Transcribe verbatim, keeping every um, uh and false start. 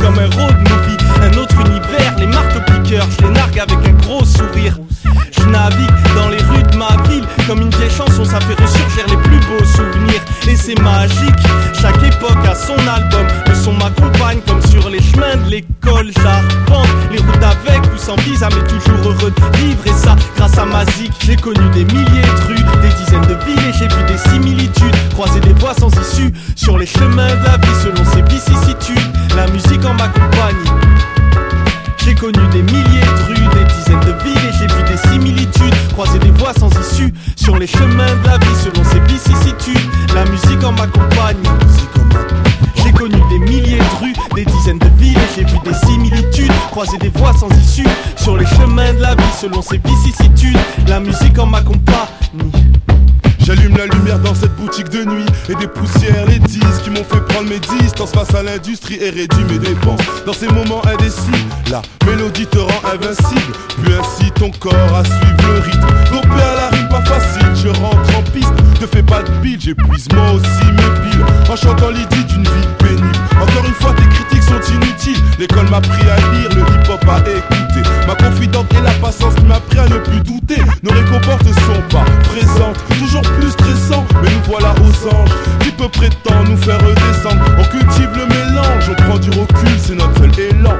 comme un road movie, un autre univers, les marteaux-piqueurs, je les nargue avec un gros sourire. Je navigue dans les rues de ma ville, comme une vieille chanson, ça fait ressurgir les plus beaux souvenirs. Et c'est magique, chaque époque a son album. Le son m'accompagne comme sur les chemins de l'école. J'arpente les routes avec ou sans visa, mais toujours heureux de vivre. Et ça, grâce à ma zik, j'ai connu des milliers de rues, des dizaines de villes, et j'ai vu des similitudes, croisé des voies sans issue sur les chemins de la vie selon ses vicissitudes. La musique en ma compagnie. J'ai connu des milliers de rues, des dizaines de villes, et j'ai vu des similitudes, croisé des voies sans issue sur les chemins de la vie selon ses vicissitudes. La musique en ma compagnie. J'ai connu des milliers de rues, des dizaines de villes, et j'ai vu des similitudes, croisé des voies sans issue sur les chemins de la vie selon ses vicissitudes. La musique en ma compagnie. J'allume la lumière dans cette boutique de nuit et des poussières, les disques qui m'ont fait prendre mes distances face à l'industrie et réduit mes dépenses. Dans ces moments indécis, la mélodie te rend invincible, plus ainsi ton corps à suivre le rythme. Dopé à la rime pas facile, je rentre en piste, te fais pas de bide, j'épuise moi aussi mes piles en chantant l'idée d'une vie pénible. Encore une fois tes critiques sont inutiles, l'école m'a appris à lire, le hip hop à écouter, ma confidente et la patience qui m'a appris à ne plus douter.